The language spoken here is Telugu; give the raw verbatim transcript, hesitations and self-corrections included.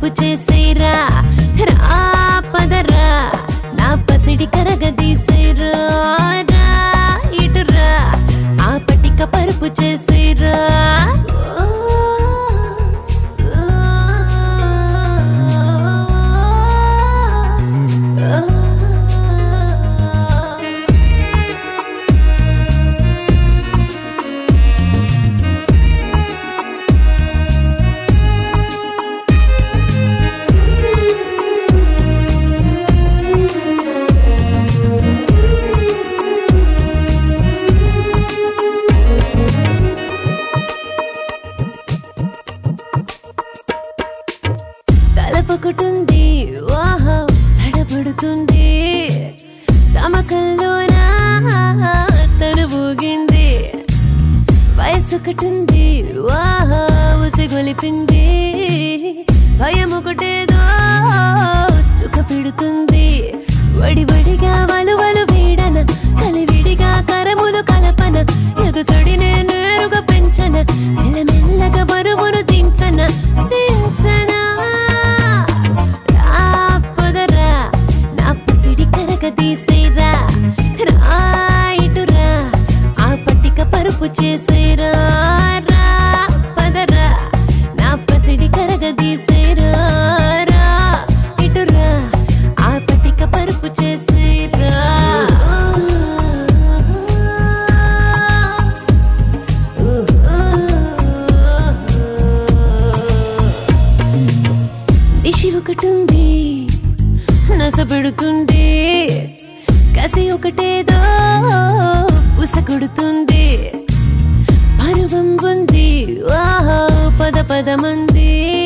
పరుపు చేసేరా రా పదరా నా పసిడి కరగదీసేరా రా ఇటురా ఆ పటిక పరుపు చేసేరా తలపొకుతుంది వాహో తడబడుతుంది తమకల్లోనా తను ఊగింది వయసొకటుంది వాహో ఉసిగొలిపింది భయమొకటేదో సుఖ పెడుతుంది వడివడిగా వలువలు వీడన కలివిడిగా కరములు కలపన ఎదుసడినే నేరుగా పెంచన మెల్లమెల్లగా బరువును దించన దించన తీసేరా రా ఇటురా ఆ పట్టిక పరుపు చేసేరా రా పదరా నా పసిడి కరగదీసేరా రా ఇటురా ఆ పట్టిక పరుపు చేసేరా దిశి ఒకటుంది నస పెడుతుంది కసి ఒకటేదో ఉసకొడుతుంది పరువం ఉంది వాహో పద పదమంది